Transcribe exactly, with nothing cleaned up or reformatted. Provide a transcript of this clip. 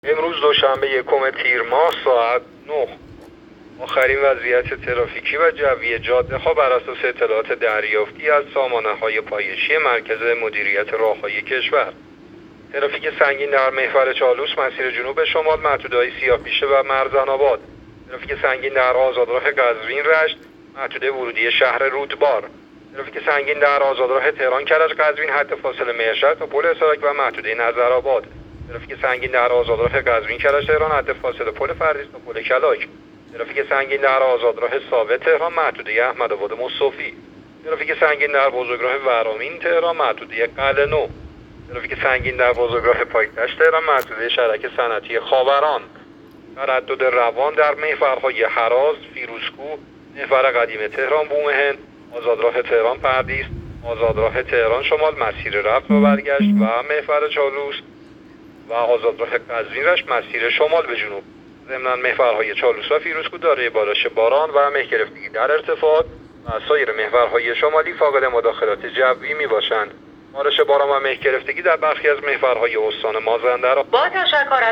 امروز دوشنبه یکم تیر ماه ساعت نه آخرین وضعیت ترافیکی و جوی جاده ها بر اساس اطلاعات دریافتی از سامانه های پایشی مرکز مدیریت راههای کشور. ترافیک سنگین در محور چالوس مسیر جنوب شمال محدوده‌های سیاه‌پیشه و مرزن آباد. ترافیک سنگین در آزادراه قزوین رشت محدوده ورودی شهر رودبار. ترافیک سنگین در آزادراه تهران کرج قزوین حد فاصله مهرشهر تا پل اسارک و محدوده نظرآباد. ترافیک سنگین در آزادراه قزوین کرج تهران حد فاصله پل فردیس تا پل کلاک. ترافیک سنگین در آزادراه ثابت تهران محدوده احمدآباد مصطفی. ترافیک سنگین در بزرگراه ورامین تهران محدوده قلعه نو. ترافیک سنگین در بزرگراه پایتخت تهران محدوده شرک صنعتی خاوران. تردد روان در محورهای هراز، فیروزکوه، محور قدیم تهران بومهن، آزادراه تهران پردیس، آزادراه تهران شمال مسیر رفت و برگشت و محور چالوس و آزادراه قزوین رشت مسیر شمال به جنوب. ضمناً محورهای چالوس و فیروزکوه دارای بارش باران و مه گرفتگی در ارتفاعات و سایر محورهای شمالی فاقد مداخلات جوی می باشند. بارش باران و مه گرفتگی در برخی از محورهای استان مازندران. با تشکر از